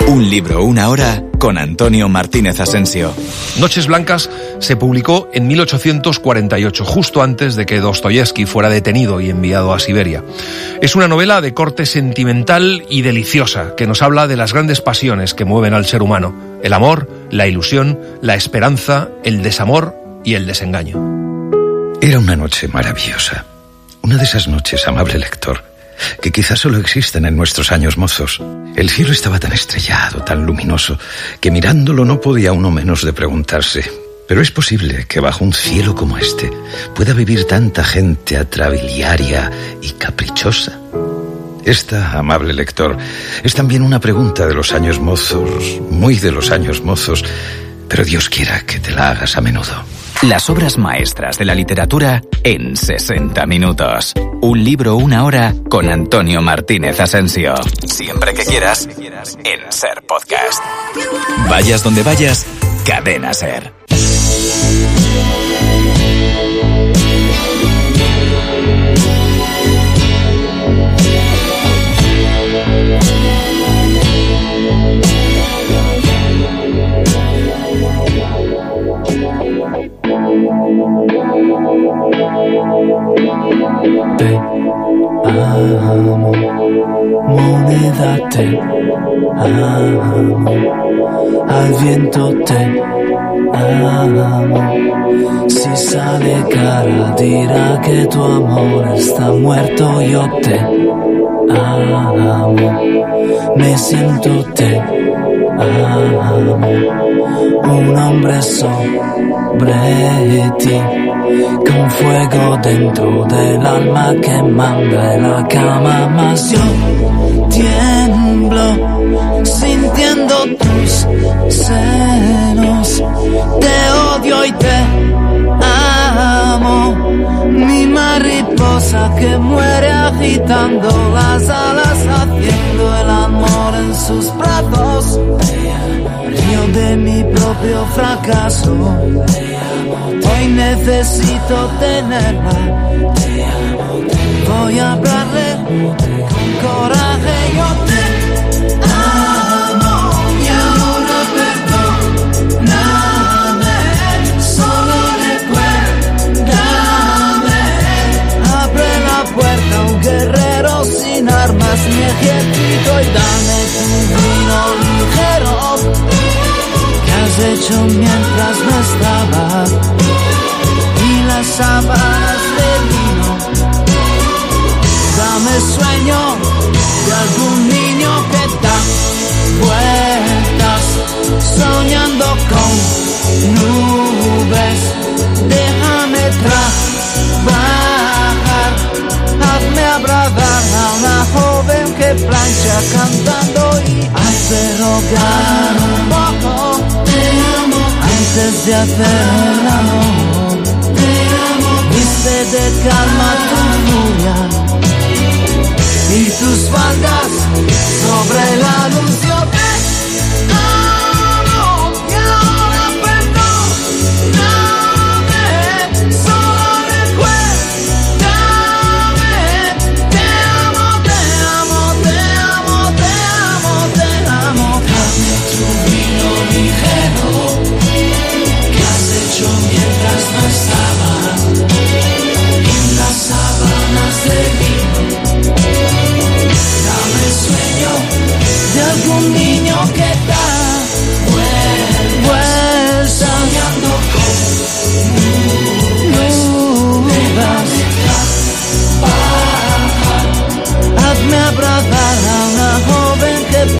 Un libro, una hora, con Antonio Martínez Asensio. Noches Blancas se publicó en 1848, justo antes de que Dostoyevski fuera detenido y enviado a Siberia. Es una novela de corte sentimental y deliciosa, que nos habla de las grandes pasiones que mueven al ser humano: el amor, la ilusión, la esperanza, el desamor y el desengaño. Era una noche maravillosa. Una de esas noches, amable lector, que quizás solo existen en nuestros años mozos. El cielo estaba tan estrellado, tan luminoso, que mirándolo no podía uno menos de preguntarse: ¿pero es posible que bajo un cielo como este pueda vivir tanta gente atrabiliaria y caprichosa? Esta, amable lector, es también una pregunta de los años mozos, muy de los años mozos, pero Dios quiera que te la hagas a menudo. Las obras maestras de la literatura en 60 minutos. Un libro, una hora, con Antonio Martínez Asensio. Siempre que quieras, en Ser Podcast. Vayas donde vayas, Cadena Ser. Te amo, moneda, te amo, al viento te amo. Si sale cara dirá que tu amor está muerto. Yo te amo, me siento te amo, un hombre sobre ti, con fuego dentro del alma que manda en la cama. Mas yo tiemblo sintiendo tus senos, te odio y te amo, mi mariposa que muere agitando las alas, haciendo el amor en sus brazos. Río de mi propio fracaso, hoy necesito tenerla. Voy a hablarle con coraje. Yo te amo y ahora perdóname, solo recuérdame. Abre la puerta a un guerrero sin armas ni ejército y dame tu vino ligero que has hecho mientras no estaba, y las sábanas de vino. Dame sueño de algún niño que da vueltas soñando con nubes. Déjame trabajar, hazme abrazar a una joven que plancha cantando y hace rogar un poco. Te amo antes de hacer el amor. Te amo, viste de calma tu furia y tus faldas sobre la luz. Yo te amo y ahora perdóname, solo recuérdame. Te amo, te amo, te amo, te amo, te amo. Dame tu vino ligero que has hecho mientras no estaba, en las sábanas de vino. Dame sueño de algún niño que da